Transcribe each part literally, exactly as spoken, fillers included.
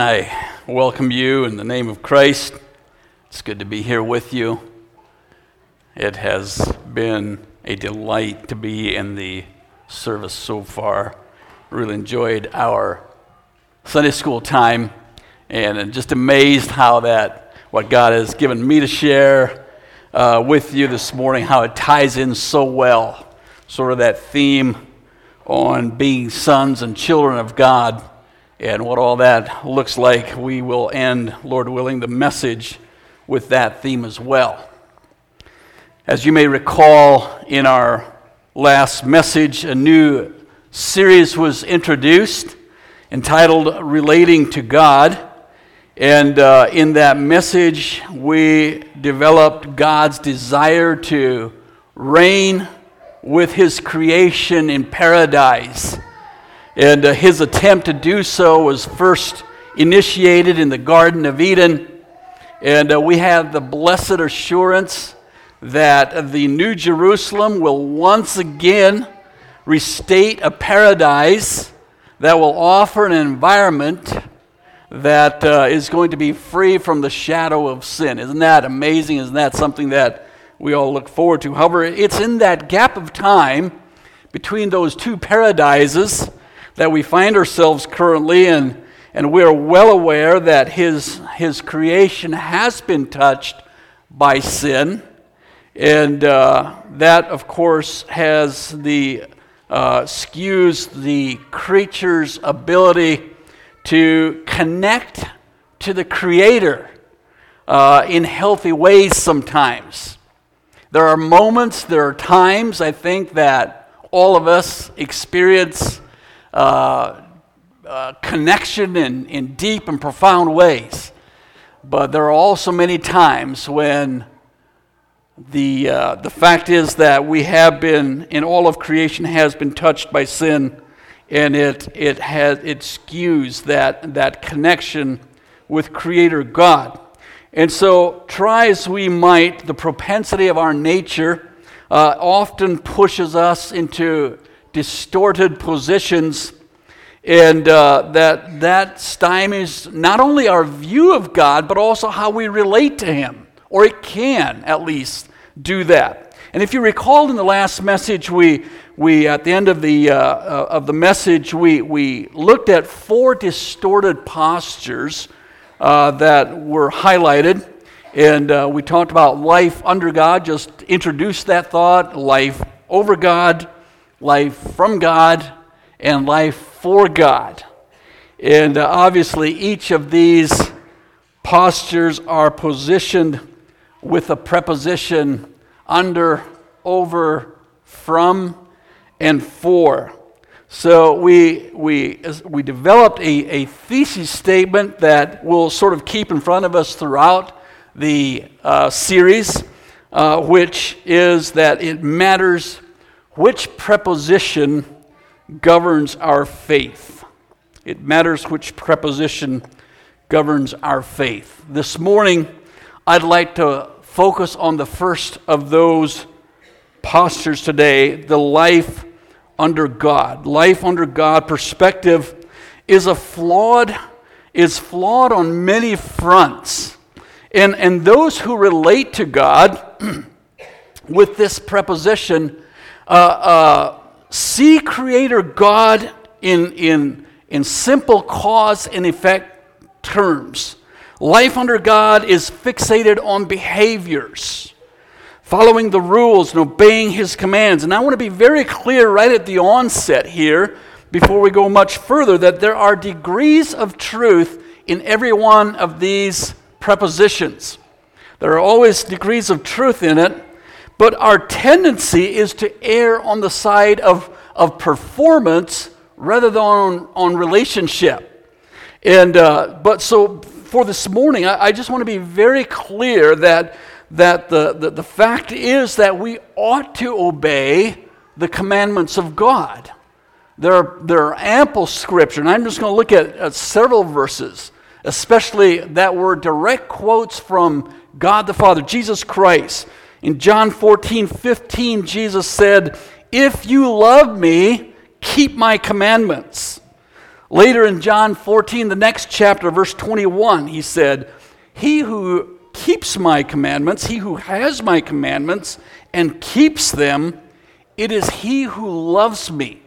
I welcome you in the name of Christ. It's good to be here with you. It has been a delight to be in the service so far. Really enjoyed our Sunday school time, and I'm just amazed how that, what God has given me to share uh, with you this morning, how it ties in so well. Sort of that theme on being sons and children of God. And what all that looks like. We will end, Lord willing, the message with that theme as well. As you may recall, in our last message, a new series was introduced entitled Relating to God. And uh, in that message, we developed God's desire to reign with His creation in paradise. And uh, his attempt to do so was first initiated in the Garden of Eden. And uh, we have the blessed assurance that the New Jerusalem will once again restate a paradise that will offer an environment that uh, is going to be free from the shadow of sin. Isn't that amazing? Isn't that something that we all look forward to? However, it's in that gap of time between those two paradises that we find ourselves currently in, and we're well aware that his, his creation has been touched by sin, and uh, that, of course, has the uh, skews the creature's ability to connect to the Creator uh, in healthy ways sometimes. There are moments, there are times, I think, that all of us experience Uh, uh, connection in, in deep and profound ways. But there are also many times when the uh, the fact is that we have been, in all of creation has been touched by sin, and it it has it skews that that connection with Creator God. And so, try as we might, the propensity of our nature uh, often pushes us into distorted positions, and uh, that that stymies not only our view of God, but also how we relate to Him, or it can at least do that. And if you recall in the last message, we we at the end of the uh, uh, of the message, we we looked at four distorted postures uh, that were highlighted, and uh, we talked about life under God. Just introduced that thought: life over God, life from God, and life for God. And uh, obviously each of these postures are positioned with a preposition under, over, from, and for. So we we we developed a, a thesis statement that we'll sort of keep in front of us throughout the uh, series, uh, which is that it matters which preposition governs our faith. It matters which preposition governs our faith. This morning, I'd like to focus on the first of those postures today, the life under God. Life under God perspective is a flawed, is flawed on many fronts. And, and those who relate to God with this preposition Uh, uh, see Creator God in, in, in simple cause and effect terms. Life under God is fixated on behaviors, following the rules and obeying His commands. And I want to be very clear right at the onset here, before we go much further, that there are degrees of truth in every one of these prepositions. There are always degrees of truth in it. But our tendency is to err on the side of, of performance rather than on, on relationship. And uh, but so for this morning, I, I just want to be very clear that that the, the, the fact is that we ought to obey the commandments of God. There are, there are ample scripture, and I'm just going to look at, at several verses, especially that were direct quotes from God the Father, Jesus Christ. In John fourteen fifteen, Jesus said, "If you love me, keep my commandments. Later in John fourteen, the next chapter, verse twenty-one, he said, "He who keeps my commandments, he who has my commandments and keeps them, it is he who loves me."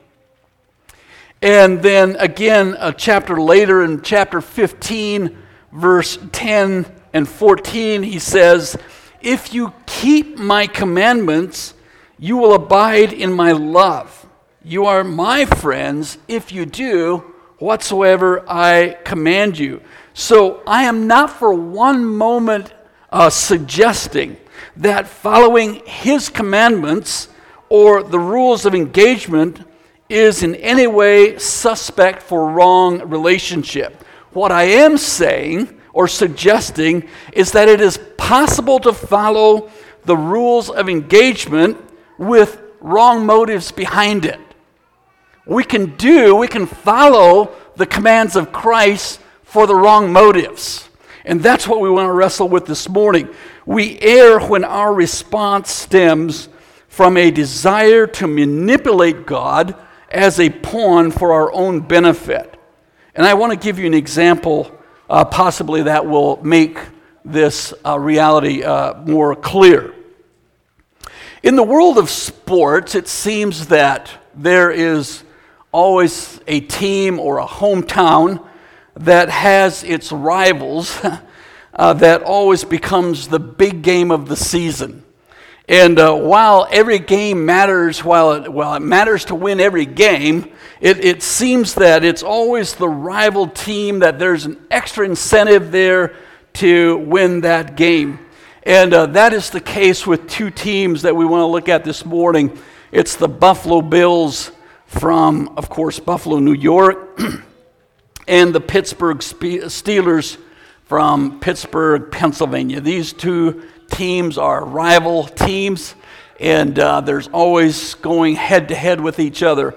And then again, a chapter later in chapter fifteen, verse ten and fourteen, he says, "If you keep my commandments, you will abide in my love. You are my friends if you do whatsoever I command you." So I am not for one moment uh, suggesting that following his commandments or the rules of engagement is in any way suspect for wrong relationship. What I am saying or suggesting is that it is possible to follow the rules of engagement with wrong motives behind it. We can do, we can follow the commands of Christ for the wrong motives. And that's what we want to wrestle with this morning. We err when our response stems from a desire to manipulate God as a pawn for our own benefit. And I want to give you an example, uh, possibly that will make this uh, reality uh, more clear. In the world of sports, it seems that there is always a team or a hometown that has its rivals uh, that always becomes the big game of the season. And uh, while every game matters, while it, while it matters to win every game, it, it seems that it's always the rival team that there's an extra incentive there to win that game. And uh, that is the case with two teams that we want to look at this morning. It's the Buffalo Bills from, of course, Buffalo, New York, and the Pittsburgh Steelers from Pittsburgh, Pennsylvania. These two teams are rival teams, and uh, there's always going head-to-head with each other.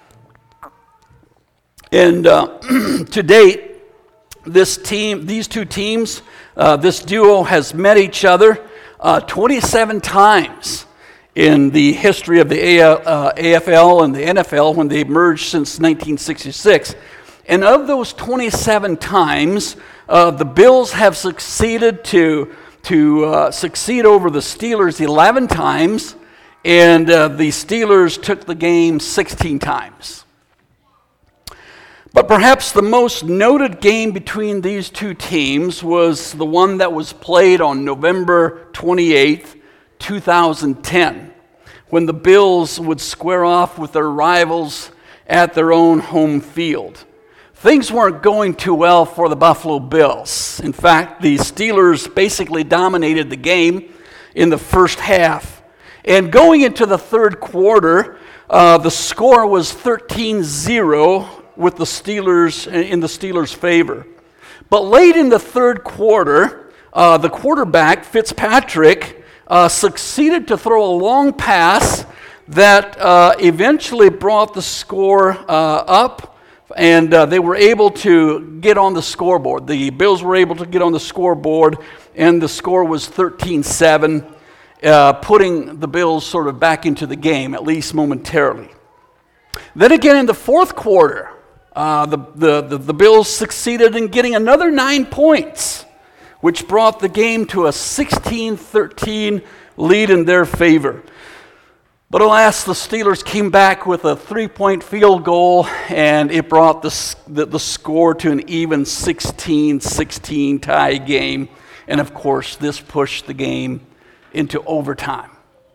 And uh, to date, this team, these two teams, uh, this duo has met each other uh, twenty-seven times in the history of the A F L and the N F L when they merged since nineteen sixty-six. And of those twenty-seven times, uh, the Bills have succeeded to, to uh, succeed over the Steelers eleven times, and uh, the Steelers took the game sixteen times. But perhaps the most noted game between these two teams was the one that was played on November twenty-eighth, two thousand ten, when the Bills would square off with their rivals at their own home field. Things weren't going too well for the Buffalo Bills. In fact, the Steelers basically dominated the game in the first half. And going into the third quarter, uh, the score was thirteen zero with the Steelers, in the Steelers' favor. But late in the third quarter, uh, the quarterback, Fitzpatrick, uh, succeeded to throw a long pass that uh, eventually brought the score uh, up, and uh, they were able to get on the scoreboard. The Bills were able to get on the scoreboard, and the score was thirteen seven, uh, putting the Bills sort of back into the game, at least momentarily. Then again in the fourth quarter, uh, the, the, the, the Bills succeeded in getting another nine points, which brought the game to a sixteen thirteen lead in their favor. But alas, the Steelers came back with a three-point field goal, and it brought the, the, the score to an even sixteen sixteen tie game. And of course, this pushed the game into overtime.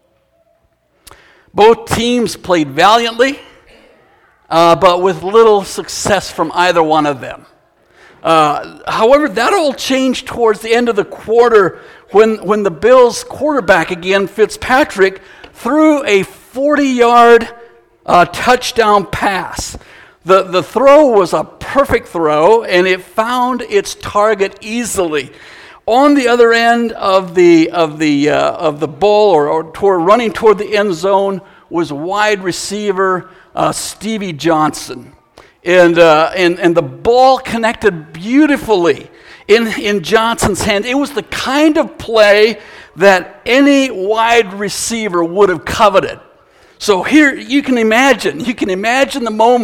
Both teams played valiantly, uh, but with little success from either one of them. Uh, however, that all changed towards the end of the quarter when, when the Bills' quarterback again, Fitzpatrick, threw a forty-yard uh, touchdown pass. The, the throw was a perfect throw, and it found its target easily. On the other end of the of the uh, of the ball, or, or toward, running toward the end zone, was wide receiver uh, Stevie Johnson. And, uh, and and the ball connected beautifully in, in Johnson's hand. It was the kind of play that any wide receiver would have coveted. So here you can imagine, you can imagine the moment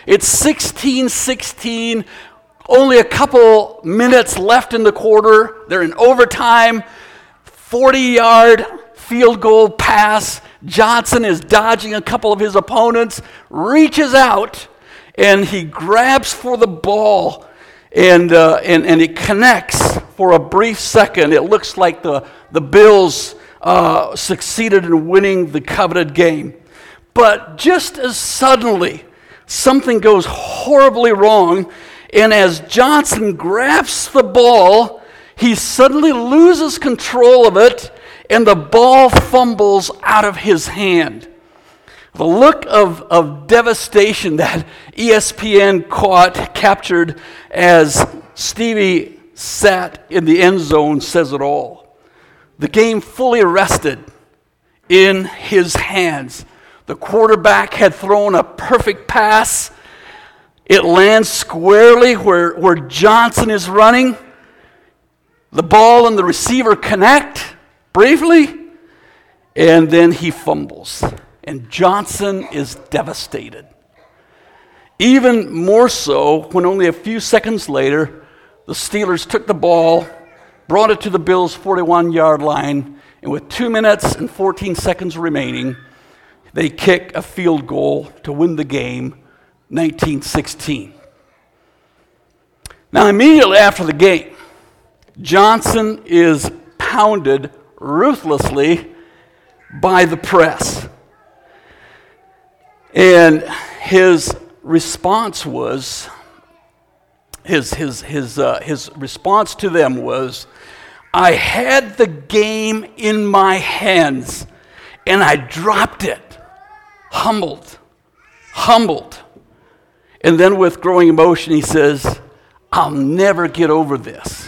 It's sixteen sixteen, only a couple minutes left in the quarter. They're in overtime, forty-yard field goal pass. Johnson is dodging a couple of his opponents, reaches out, and he grabs for the ball, and uh, and, and it connects for a brief second. It looks like the, the Bills uh, succeeded in winning the coveted game. But just as suddenly, something goes horribly wrong, and as Johnson grabs the ball, he suddenly loses control of it, and the ball fumbles out of his hand. The look of, of devastation that E S P N caught, captured as Stevie sat in the end zone says it all. The game fully rested in his hands. The quarterback had thrown a perfect pass. It lands squarely where, where Johnson is running. The ball and the receiver connect briefly, and then he fumbles. And Johnson is devastated. Even more so when only a few seconds later, the Steelers took the ball, brought it to the Bills' forty-one-yard line, and with two minutes and fourteen seconds remaining, they kick a field goal to win the game, nineteen sixteen. Now, immediately after the game, Johnson is pounded ruthlessly by the press. And his response was, his, his, his, uh, his response to them was, "I had the game in my hands, and I dropped it. Humbled, humbled." And then with growing emotion, he says, "I'll never get over this."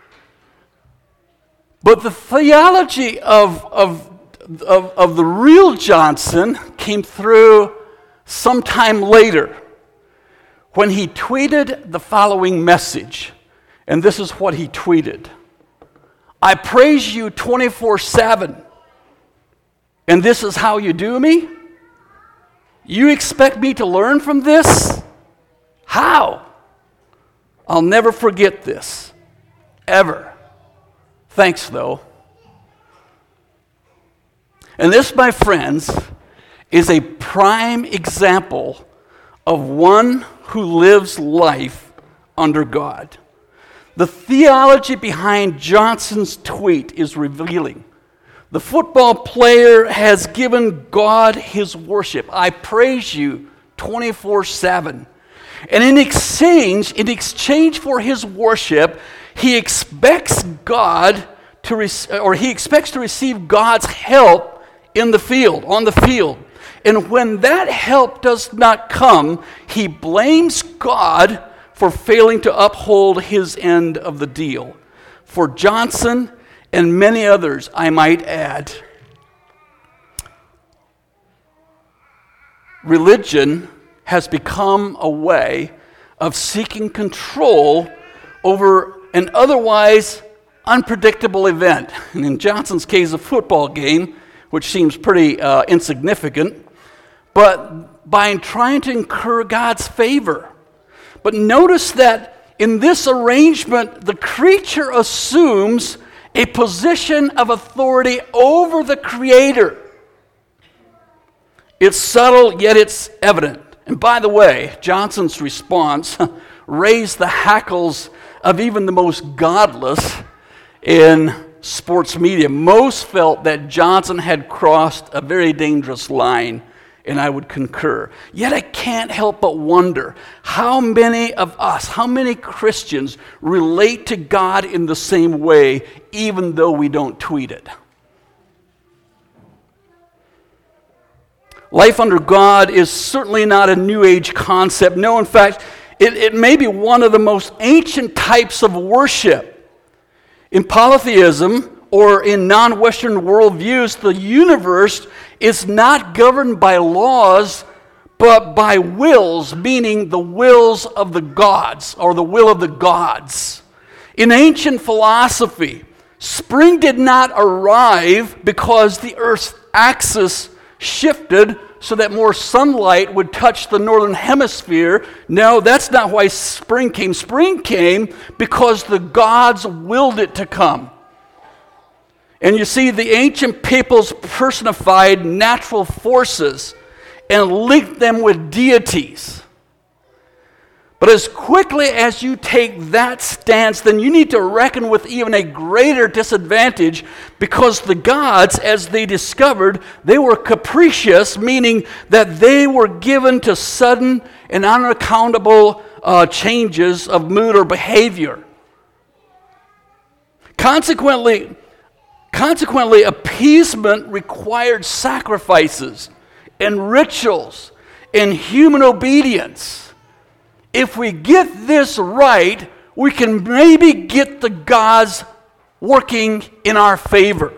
But the theology of, of, of, of the real Johnson came through sometime later when he tweeted the following message. And this is what he tweeted: "I praise you twenty-four seven, and this is how you do me? You expect me to learn from this? How? I'll never forget this, ever. Thanks, though." And this, my friends, is a prime example of one who lives life under God. The theology behind Johnson's tweet is revealing. The football player has given God his worship. "I praise you twenty-four seven. And in exchange, in exchange for his worship, he expects God to re- or he expects to receive God's help in the field, on the field. And when that help does not come, he blames God for failing to uphold his end of the deal. For Johnson and many others, I might add, religion has become a way of seeking control over an otherwise unpredictable event. And in Johnson's case, a football game, which seems pretty uh, insignificant, but by trying to incur God's favor. But notice that in this arrangement, the creature assumes a position of authority over the Creator. It's subtle, yet it's evident. And by the way, Johnson's response raised the hackles of even the most godless in sports media. Most felt that Johnson had crossed a very dangerous line, and I would concur. Yet I can't help but wonder how many of us, how many Christians relate to God in the same way, even though we don't tweet it. Life under God is certainly not a New Age concept. No, in fact, it, it may be one of the most ancient types of worship. In polytheism, or in non-Western worldviews, the universe is not governed by laws, but by wills, meaning the wills of the gods, or the will of the gods. In ancient philosophy, spring did not arrive because the Earth's axis shifted so that more sunlight would touch the northern hemisphere. No, that's not why spring came. Spring came because the gods willed it to come. And you see, the ancient peoples personified natural forces and linked them with deities. But as quickly as you take that stance, then you need to reckon with even a greater disadvantage, because the gods, as they discovered, they were capricious, meaning that they were given to sudden and unaccountable uh, changes of mood or behavior. Consequently, consequently, appeasement required sacrifices and rituals and human obedience. If we get this right, we can maybe get the gods working in our favor.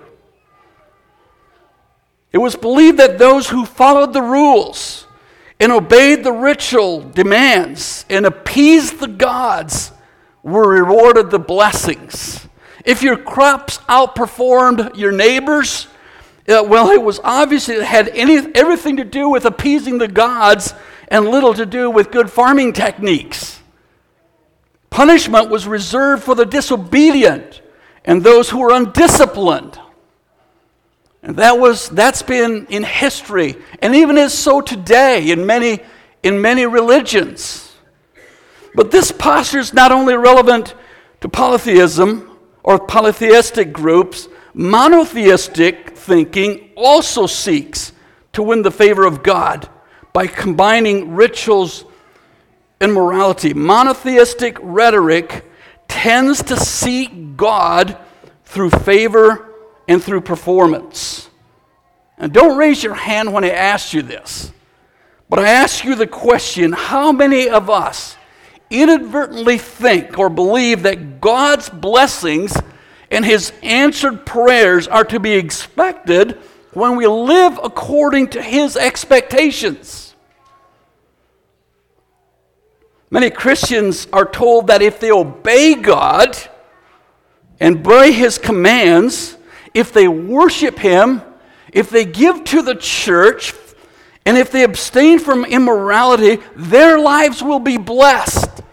It was believed that those who followed the rules and obeyed the ritual demands and appeased the gods were rewarded the blessings. If your crops outperformed your neighbors, uh, well, it was obvious it had any, everything to do with appeasing the gods and little to do with good farming techniques. Punishment was reserved for the disobedient and those who were undisciplined. And that was that's been in history, and even is so today in many in many religions. But this posture is not only relevant to polytheism or polytheistic groups. Monotheistic thinking also seeks to win the favor of God by combining rituals and morality. Monotheistic rhetoric tends to seek God through favor and through performance. And don't raise your hand when I ask you this, but I ask you the question, how many of us inadvertently think or believe that God's blessings and His answered prayers are to be expected when we live according to His expectations? Many Christians are told that if they obey God and obey His commands, if they worship Him, if they give to the church, and if they abstain from immorality, their lives will be blessed.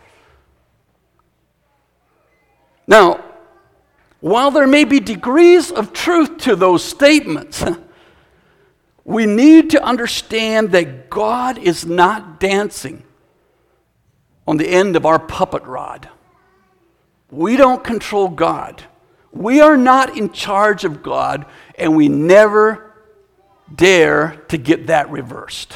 Now, while there may be degrees of truth to those statements, we need to understand that God is not dancing on the end of our puppet rod. We don't control God. We are not in charge of God, and we never dare to get that reversed.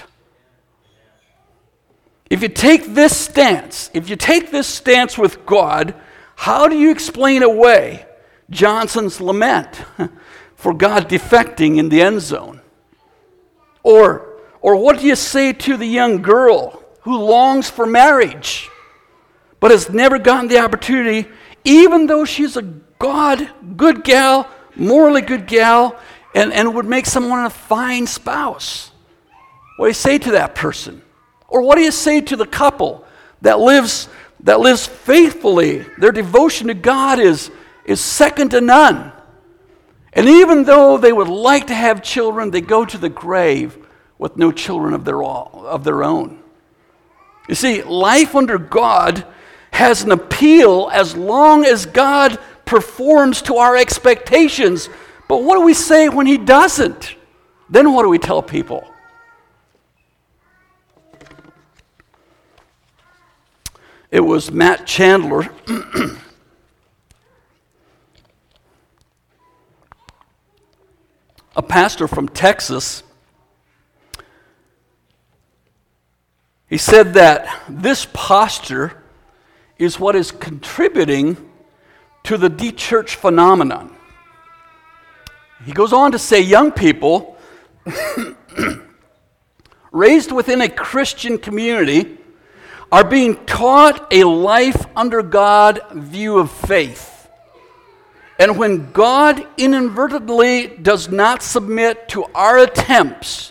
If you take this stance, if you take this stance with God, how do you explain away Johnson's lament for God defecting in the end zone? Or, or what do you say to the young girl who longs for marriage but has never gotten the opportunity, even though she's a God, good gal, morally good gal, and, and would make someone a fine spouse? What do you say to that person? Or what do you say to the couple that lives that lives faithfully? Their devotion to God is, is second to none. And even though they would like to have children, they go to the grave with no children of their, all, of their own. You see, life under God has an appeal as long as God performs to our expectations. But what do we say when He doesn't? Then what do we tell people? It was Matt Chandler, a pastor from Texas. He said that this posture is what is contributing to the de-church phenomenon. He goes on to say young people raised within a Christian community are being taught a life under God view of faith. And when God inadvertently does not submit to our attempts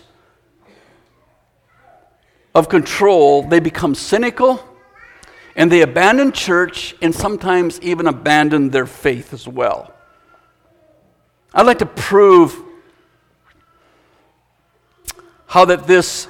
of control, they become cynical, and they abandon church and sometimes even abandon their faith as well. I'd like to prove how that this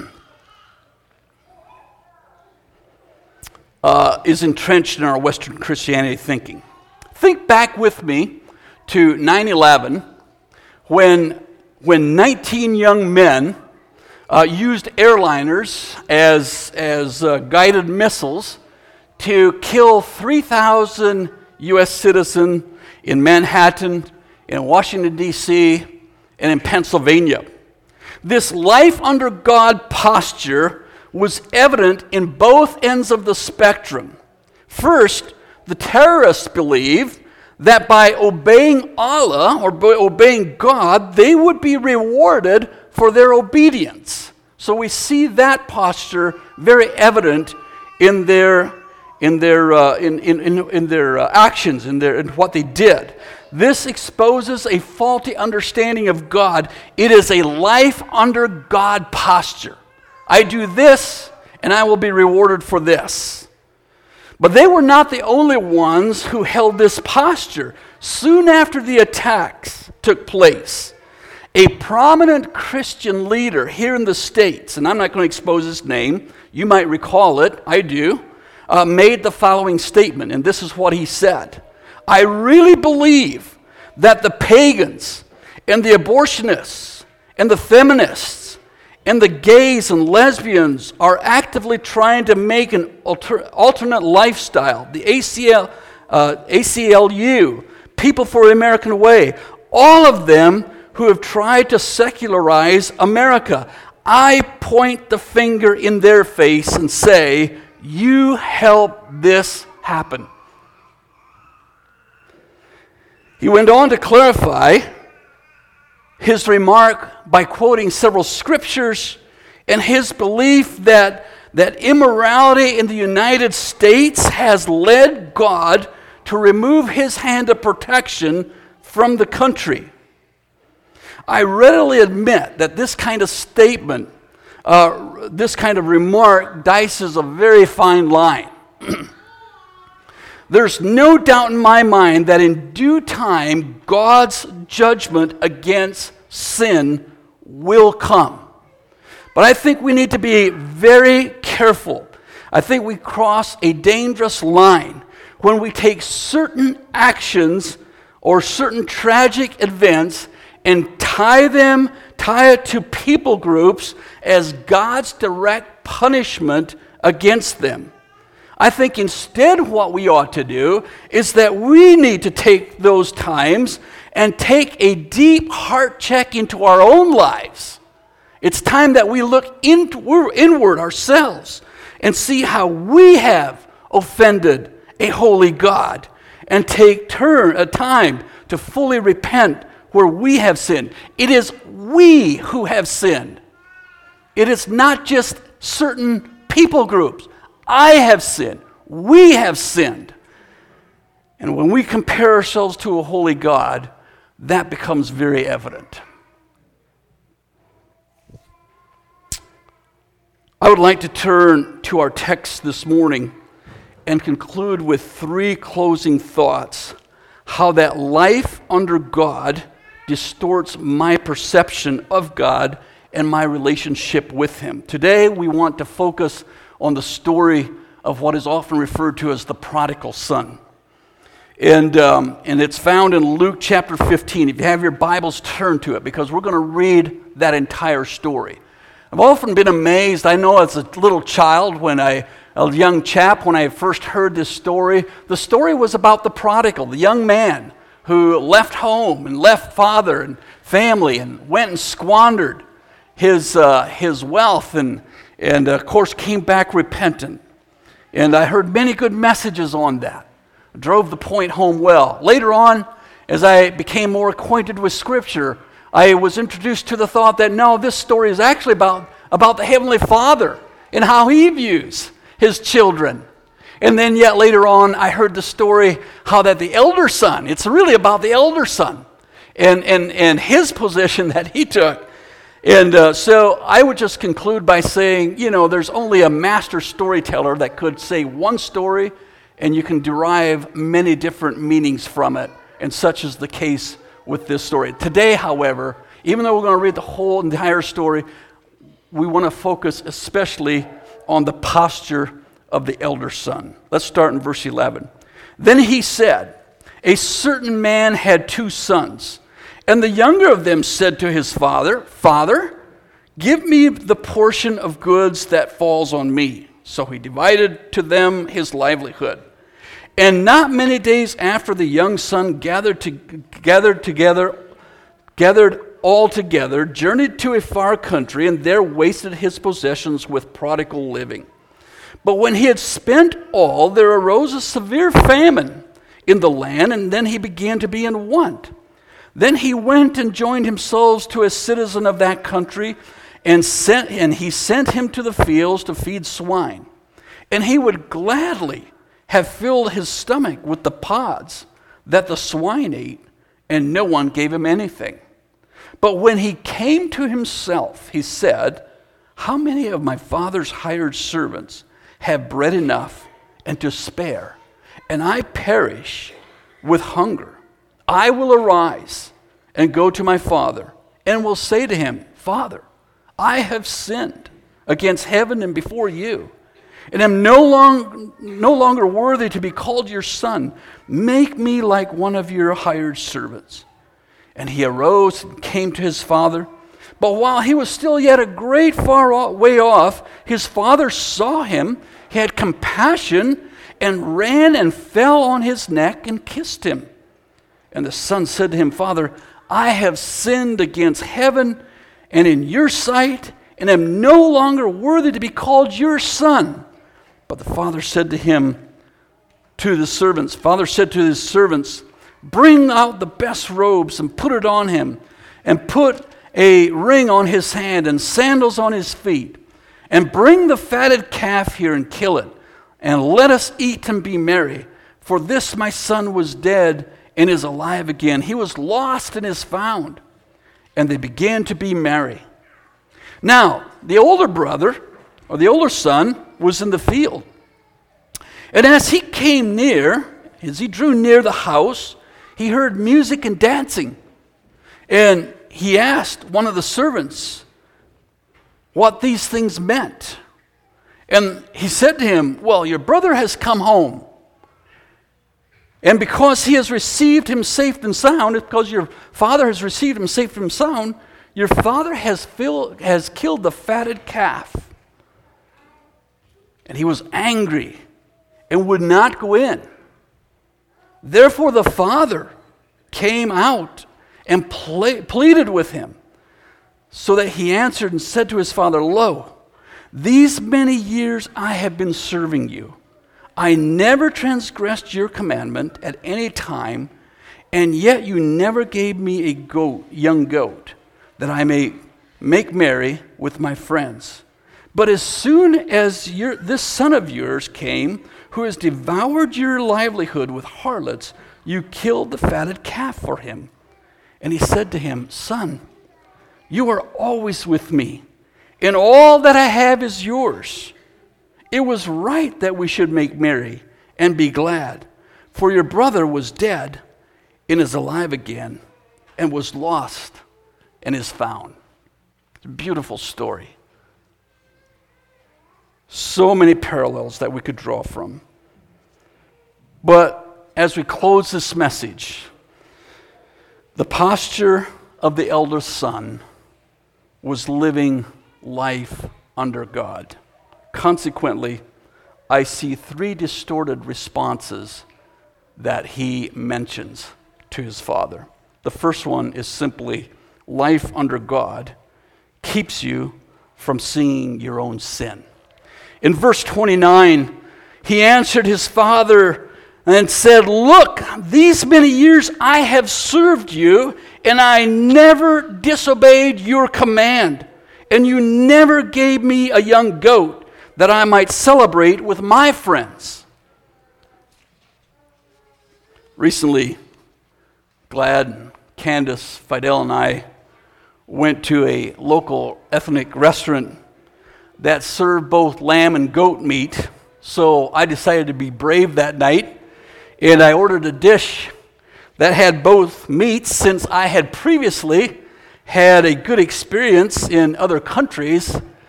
uh, is entrenched in our Western Christianity thinking. Think back with me to nine eleven, when, when nineteen young men uh, used airliners as, as uh, guided missiles to kill three thousand U S citizens in Manhattan, in Washington, D C, and in Pennsylvania. This life under God posture was evident in both ends of the spectrum. First, the terrorists believed that by obeying Allah, or by obeying God, they would be rewarded for their obedience. So we see that posture very evident in their in their uh, in, in, in, in their uh, actions, in their in what they did. This exposes a faulty understanding of God. It is a life under God posture. I do this, and I will be rewarded for this. But they were not the only ones who held this posture. Soon after the attacks took place, a prominent Christian leader here in the States, and I'm not going to expose his name, you might recall it, I do, uh, made the following statement, and this is what he said. I really believe that the pagans and the abortionists and the feminists and the gays and lesbians are actively trying to make an alter, alternate lifestyle, the A C L, uh, A C L U, People for the American Way, all of them who have tried to secularize America. I point the finger in their face and say, you helped this happen. He went on to clarify his remark by quoting several scriptures and his belief that, that immorality in the United States has led God to remove his hand of protection from the country. I readily admit that this kind of statement, uh, this kind of remark, dices a very fine line. There's no doubt in my mind that in due time, God's judgment against sin will come. But I think we need to be very careful. I think we cross a dangerous line when we take certain actions or certain tragic events and tie them, tie it to people groups as God's direct punishment against them. I think instead what we ought to do is that we need to take those times and take a deep heart check into our own lives. It's time that we look into, inward ourselves and see how we have offended a holy God and take turn a time to fully repent where we have sinned. It is we who have sinned. It is not just certain people groups. I have sinned. We have sinned. And when we compare ourselves to a holy God, that becomes very evident. I would like to turn to our text this morning and conclude with three closing thoughts. How that life under God distorts my perception of God and my relationship with Him. Today we want to focus on the story of what is often referred to as the prodigal son. And, um, and it's found in Luke chapter fifteen. If you have your Bibles, turn to it because we're going to read that entire story. I've often been amazed. I know as a little child, when I, a young chap, when I first heard this story, the story was about the prodigal, the young man who left home and left father and family and went and squandered his, uh, his wealth and, and of course came back repentant. And I heard many good messages on that. I drove the point home well. Later on, as I became more acquainted with Scripture, I was introduced to the thought that no, this story is actually about, about the Heavenly Father and how He views His children. And then yet later on, I heard the story how that the elder son, it's really about the elder son and, and, and his position that he took. And uh, so I would just conclude by saying, you know, there's only a master storyteller that could say one story and you can derive many different meanings from it. And such is the case with this story. Today, however, even though we're going to read the whole entire story, we want to focus especially on the posture of the elder son. Let's start in verse eleven. Then he said, a certain man had two sons, and the younger of them said to his father, Father, give me the portion of goods that falls on me. So he divided to them his livelihood. And not many days after, the young son gathered to, gathered together, gathered all together, journeyed to a far country, and there wasted his possessions with prodigal living. But when he had spent all, there arose a severe famine in the land, and then he began to be in want. Then he went and joined himself to a citizen of that country, and sent and he sent him to the fields to feed swine. And he would gladly have filled his stomach with the pods that the swine ate, and no one gave him anything. But when he came to himself, he said, how many of my father's hired servants have bread enough and to spare, and I perish with hunger? I will arise and go to my father, and will say to him, Father, I have sinned against heaven and before you, and am no, long, no longer worthy to be called your son. Make me like one of your hired servants. And he arose and came to his father. But while he was still yet a great far way off, his father saw him, he had compassion, and ran and fell on his neck and kissed him. And the son said to him, Father, I have sinned against heaven and in your sight, and am no longer worthy to be called your son. But the father said to him, to the servants, father said to his servants, bring out the best robes and put it on him, and put a ring on his hand and sandals on his feet, and bring the fatted calf here and kill it, and let us eat and be merry. For this my son was dead and is alive again. He was lost and is found. And they began to be merry. Now, the older brother, or the older son, was in the field. And as he came near, as he drew near the house, he heard music and dancing. And he asked one of the servants what these things meant. And he said to him, well, your brother has come home. And because he has received him safe and sound, because your father has received him safe and sound, your father has, filled, has killed the fatted calf. And he was angry and would not go in. Therefore the father came out and ple- pleaded with him, so that he answered and said to his father, Lo, these many years I have been serving you. I never transgressed your commandment at any time, and yet you never gave me a goat, young goat, that I may make merry with my friends. But as soon as your, this son of yours came, who has devoured your livelihood with harlots, you killed the fatted calf for him. And he said to him, Son, you are always with me, and all that I have is yours. It was right that we should make merry and be glad, for your brother was dead and is alive again, and was lost and is found. It's a beautiful story. So many parallels that we could draw from. But as we close this message, the posture of the elder son was living life under God. Consequently, I see three distorted responses that he mentions to his father. The first one is simply, life under God keeps you from seeing your own sin. In verse twenty-nine, he answered his father and said, Look, these many years I have served you, and I never disobeyed your command, and you never gave me a young goat that I might celebrate with my friends. Recently, Glad, Candace, Fidel, and I went to a local ethnic restaurant that served both lamb and goat meat. So I decided to be brave that night, and I ordered a dish that had both meats, since I had previously had a good experience in other countries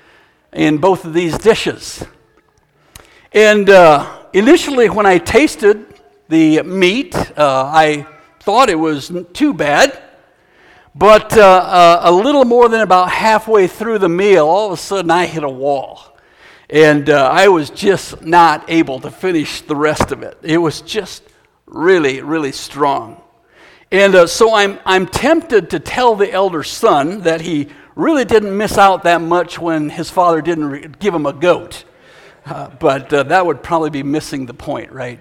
in both of these dishes. And uh, initially when I tasted the meat, uh, I thought it was too bad. But uh, uh, a little more than about halfway through the meal, all of a sudden I hit a wall. And uh, I was just not able to finish the rest of it. It was just really, really strong. And uh, so I'm I'm tempted to tell the elder son that he really didn't miss out that much when his father didn't re- give him a goat. Uh, but uh, that would probably be missing the point, right?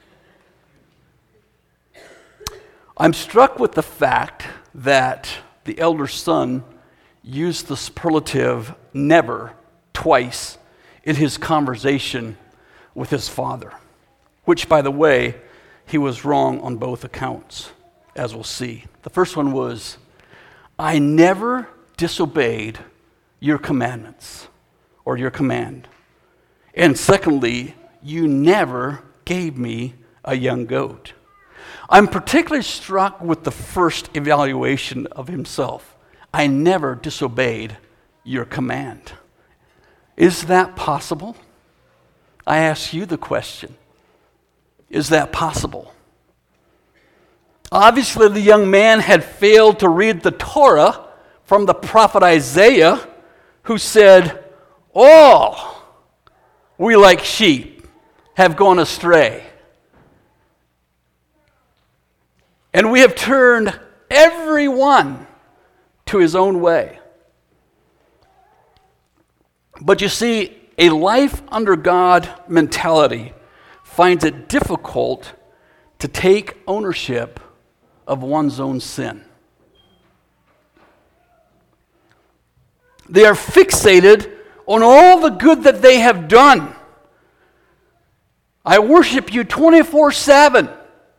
I'm struck with the fact that the elder son used the superlative never twice in his conversation with his father, which, by the way, he was wrong on both accounts, as we'll see. The first one was, I never disobeyed your commandments or your command. And secondly, you never gave me a young goat. I'm particularly struck with the first evaluation of himself. I never disobeyed your command. Is that possible? I ask you the question. Is that possible? Obviously, the young man had failed to read the Torah from the prophet Isaiah, who said, all we like sheep have gone astray. And we have turned every one to his own way. But you see, a life under God mentality finds it difficult to take ownership of one's own sin. They are fixated on all the good that they have done. I worship you twenty-four seven.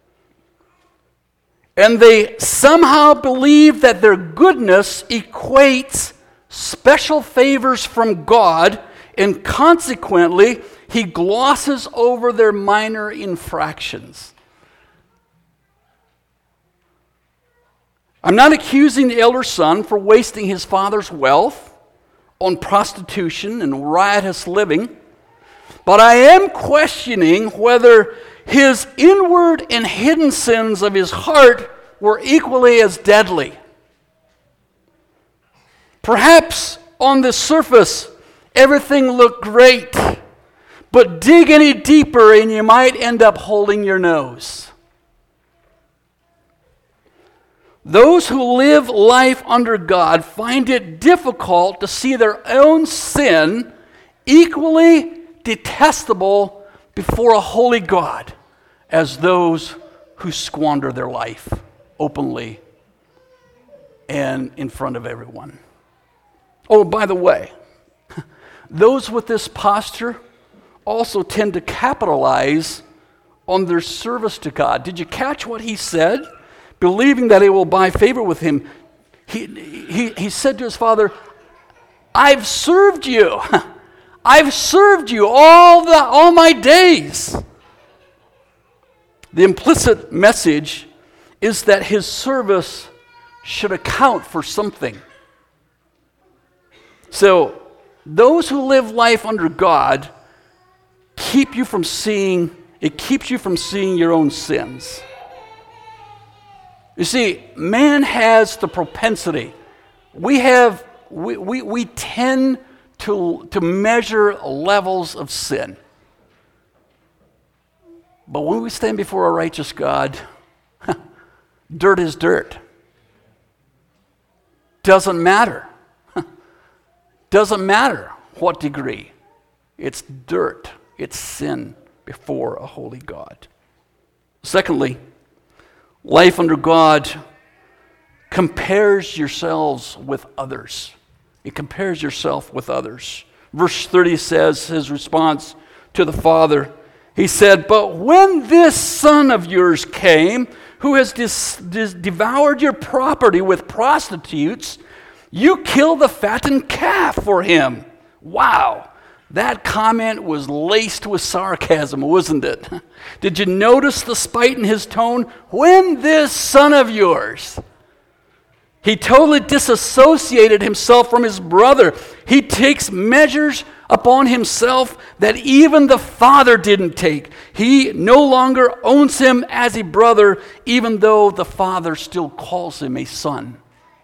And they somehow believe that their goodness equates special favors from God, and consequently, he glosses over their minor infractions. I'm not accusing the elder son for wasting his father's wealth on prostitution and riotous living, but I am questioning whether his inward and hidden sins of his heart were equally as deadly. Perhaps on the surface, everything looked great, but dig any deeper and you might end up holding your nose. Those who live life under God find it difficult to see their own sin equally detestable before a holy God as those who squander their life openly and in front of everyone. Oh, by the way, those with this posture also tend to capitalize on their service to God. Did you catch what he said? Believing that he will buy favor with him, he, he, he said to his father, I've served you. I've served you all, the, all my days. The implicit message is that his service should account for something. So, those who live life under God keep you from seeing, it keeps you from seeing your own sins. You see, man has the propensity. We have, we, we, we tend to, to measure levels of sin. But when we stand before a righteous God, dirt is dirt. Doesn't matter. Doesn't matter what degree. It's dirt. It's sin before a holy God. Secondly, life under God compares yourselves with others. It compares yourself with others. Verse thirty says, his response to the father, he said, but when this son of yours came, who has dis- dis- devoured your property with prostitutes, you killed the fattened calf for him. Wow, that comment was laced with sarcasm, wasn't it? Did you notice the spite in his tone? When this son of yours. He totally disassociated himself from his brother. He takes measures upon himself that even the Father didn't take. He no longer owns him as a brother, even though the Father still calls him a son.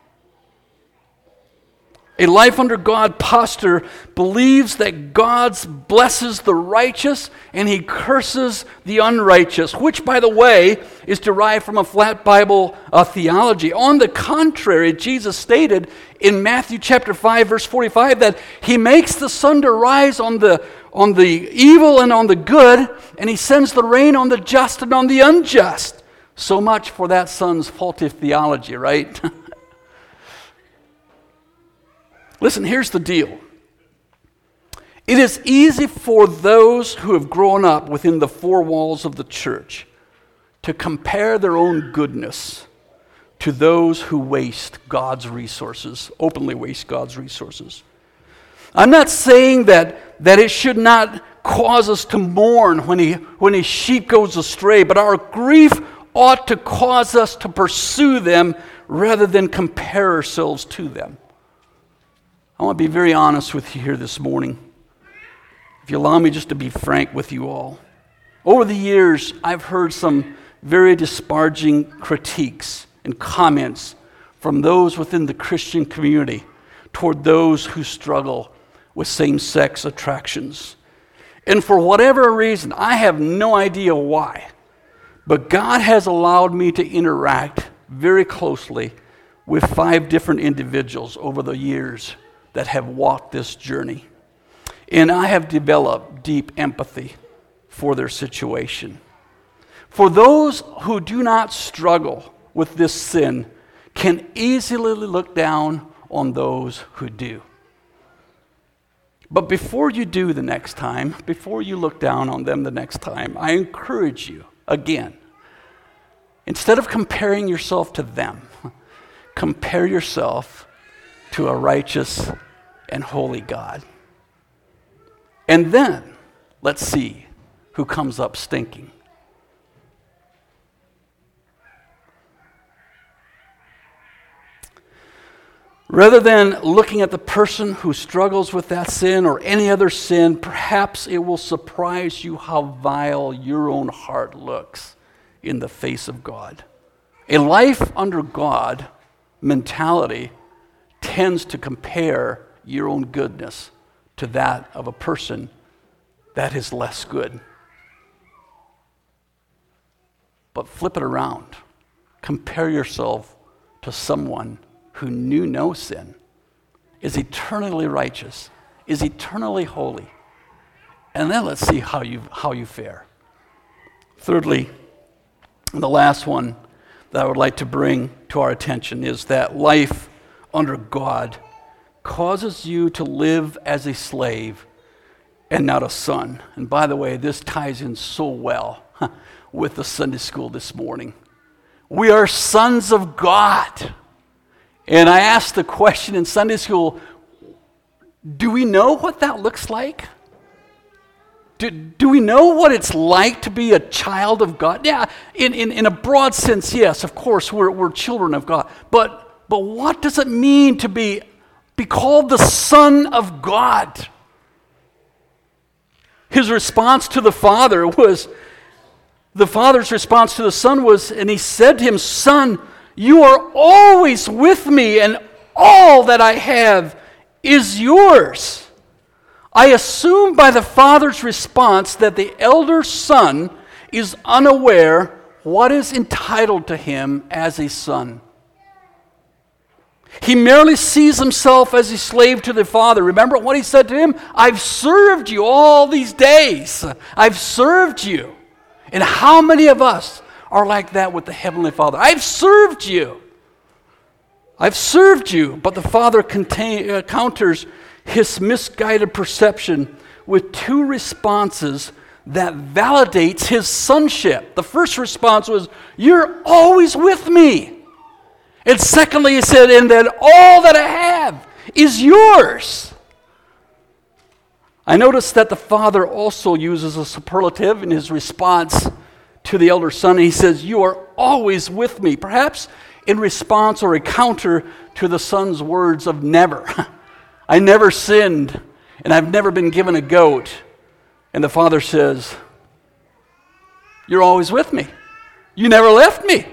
A life under God posture believes that God blesses the righteous and he curses the unrighteous, which, by the way, is derived from a flat Bible uh, theology. On the contrary, Jesus stated in Matthew chapter five, verse forty-five, that he makes the sun to rise on the, on the evil and on the good, and he sends the rain on the just and on the unjust. So much for that son's faulty theology, right? Listen, here's the deal. It is easy for those who have grown up within the four walls of the church to compare their own goodness to those who waste God's resources, openly waste God's resources. I'm not saying that, that it should not cause us to mourn when, he, when a sheep goes astray, but our grief ought to cause us to pursue them rather than compare ourselves to them. I want to be very honest with you here this morning. If you allow me just to be frank with you all. Over the years, I've heard some very disparaging critiques and comments from those within the Christian community toward those who struggle with same-sex attractions. And for whatever reason, I have no idea why, but God has allowed me to interact very closely with five different individuals over the years that have walked this journey. And I have developed deep empathy for their situation. For those who do not struggle with this sin can easily look down on those who do. But before you do the next time, before you look down on them the next time, I encourage you, again, instead of comparing yourself to them, compare yourself to a righteous and holy God. And then, let's see who comes up stinking. Rather than looking at the person who struggles with that sin or any other sin, perhaps it will surprise you how vile your own heart looks in the face of God. A life under God mentality tends to compare your own goodness to that of a person that is less good. But flip it around. Compare yourself to someone who knew no sin, is eternally righteous, is eternally holy. And then let's see how you how you fare. Thirdly, the last one that I would like to bring to our attention is that life under God causes you to live as a slave and not a son. And by the way, this ties in so well with the Sunday school this morning. We are sons of God. And I asked the question in Sunday school, do we know what that looks like? Do, do we know what it's like to be a child of God? Yeah, in, in, in a broad sense, yes, of course, we're, we're children of God. But, but what does it mean to be be called the Son of God? His response to the Father was, the Father's response to the Son was, and he said to him, Son, you are always with me, and all that I have is yours. I assume by the Father's response that the elder son is unaware what is entitled to him as a son. He merely sees himself as a slave to the Father. Remember what he said to him? I've served you all these days. I've served you. And how many of us are like that with the Heavenly Father? I've served you. I've served you. But the Father contain, uh, counters his misguided perception with two responses that validates his sonship. The first response was, you're always with me. And secondly, he said, and that all that I have is yours. I noticed that the Father also uses a superlative in his response to the elder son. He says, you are always with me. Perhaps in response or a counter to the son's words of never. I never sinned, and I've never been given a goat. And the father says, you're always with me. You never left me.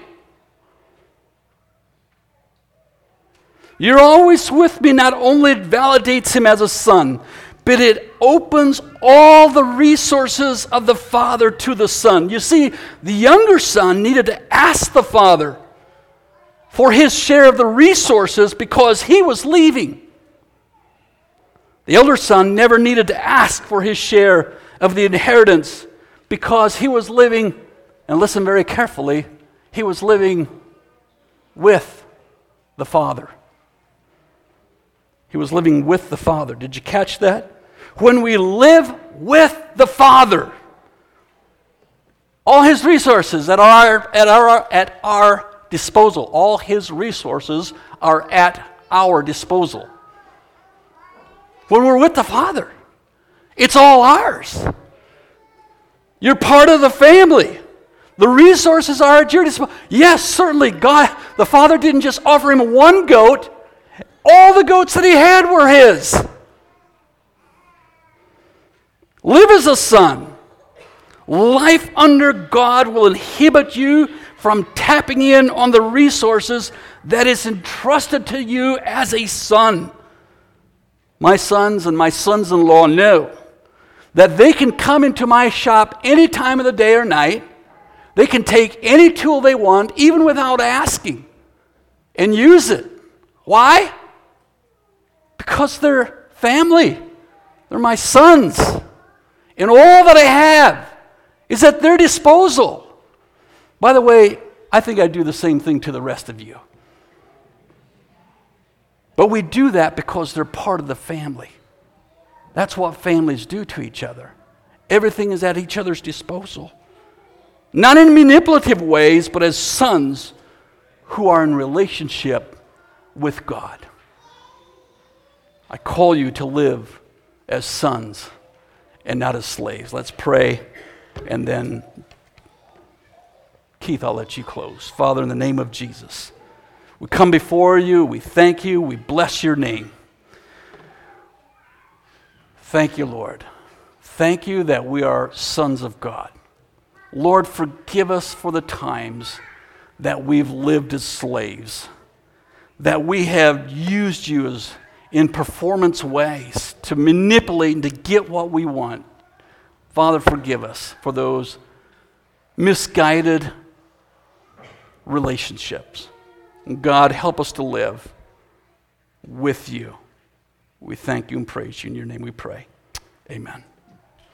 You're always with me. Not only it validates him as a son, but it opens all the resources of the father to the son. You see, the younger son needed to ask the father for his share of the resources because he was leaving. The elder son never needed to ask for his share of the inheritance because he was living, and listen very carefully, he was living with the father. He was living with the Father. Did you catch that? When we live with the Father, all his resources at our, at our, at our disposal, all his resources are at our disposal. When we're with the Father, it's all ours. You're part of the family. The resources are at your disposal. Yes, certainly, God, the Father didn't just offer him one goat. All the goats that he had were his. Live as a son. Life under God will inhibit you from tapping in on the resources that is entrusted to you as a son. My sons and my sons-in-law know that they can come into my shop any time of the day or night. They can take any tool they want, even without asking, and use it. Why? Because they're family. They're my sons. And all that I have is at their disposal. By the way, I think I do the same thing to the rest of you. But we do that because they're part of the family. That's what families do to each other. Everything is at each other's disposal. Not in manipulative ways, but as sons who are in relationship with God. I call you to live as sons and not as slaves. Let's pray, and then, Keith, I'll let you close. Father, in the name of Jesus, we come before you, we thank you, we bless your name. Thank you, Lord. Thank you that we are sons of God. Lord, forgive us for the times that we've lived as slaves, that we have used you as in performance ways to manipulate and to get what we want. Father, forgive us for those misguided relationships. And God, help us to live with you. We thank you and praise you. In your name we pray. Amen.